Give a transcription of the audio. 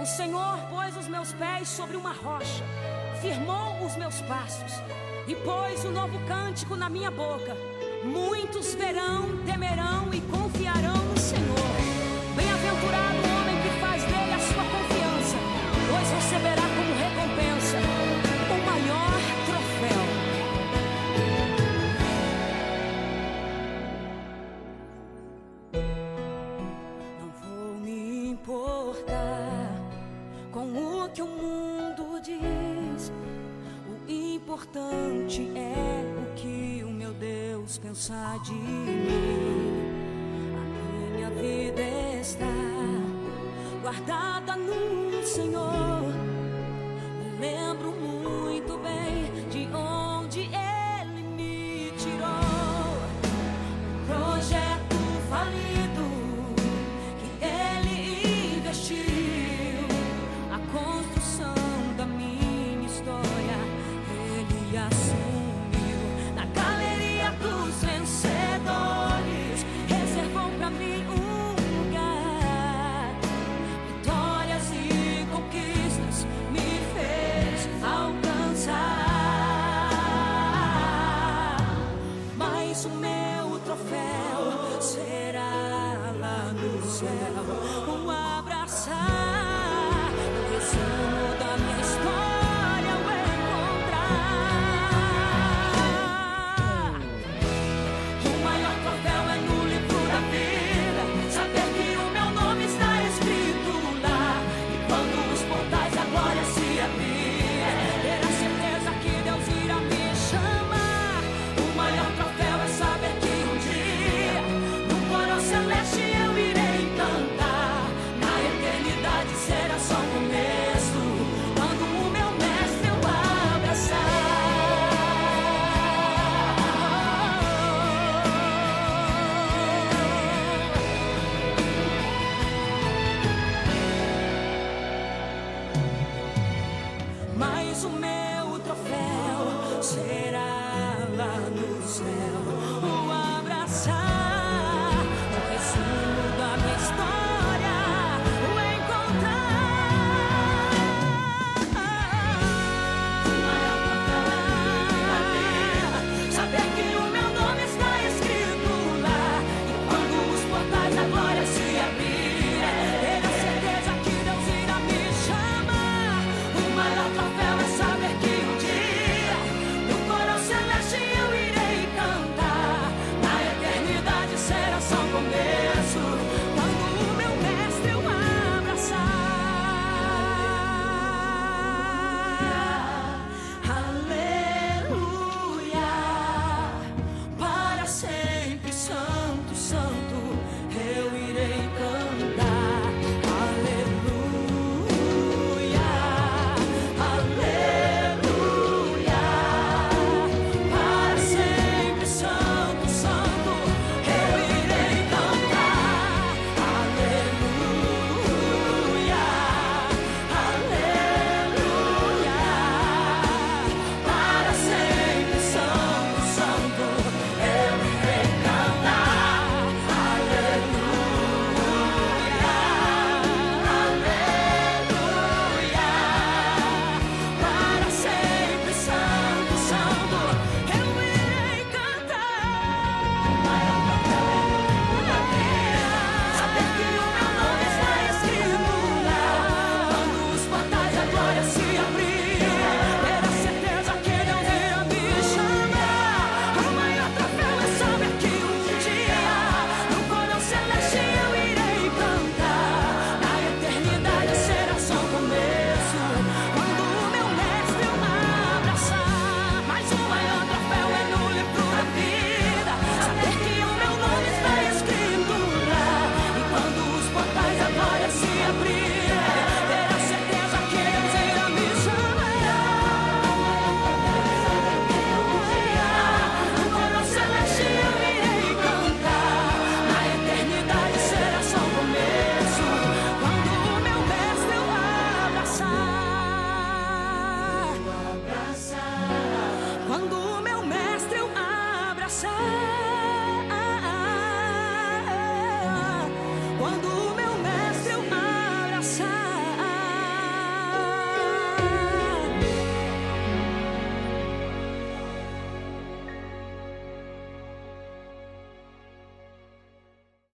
Senhor pôs os meus pés sobre uma rocha, firmou os meus passos e pôs um novo cântico na minha boca. Muitos verão, temerão e confiarão no Senhor. Bem-aventurado o homem que faz dele a sua confiança, pois receberá como recompensa o maior troféu. Não vou me importar com o que o mundo diz. O importante é o que o meu Deus pensa de mim. A minha vida está guardada no Senhor. Me lembro muito bem de onde Ele me tirou. Um projeto falido que Ele investiu, a construção da minha história Ele assumiu. Na galeria dos vencedores reservou pra mim um lugar. Vitórias e conquistas me fez alcançar. Mas o meu troféu será lá no céu, um abraçar o resumo da minha história ao encontrar. O maior troféu é no livro da vida, saber que o meu nome está escrito lá. E quando os portais da glória se abrirem, ter a certeza que Deus irá me chamar. O maior troféu é saber que um dia no coro celeste eu irei cantar. Na eternidade será só o começo, quando o meu mestre eu abraçar. Mas o meu troféu será lá no céu,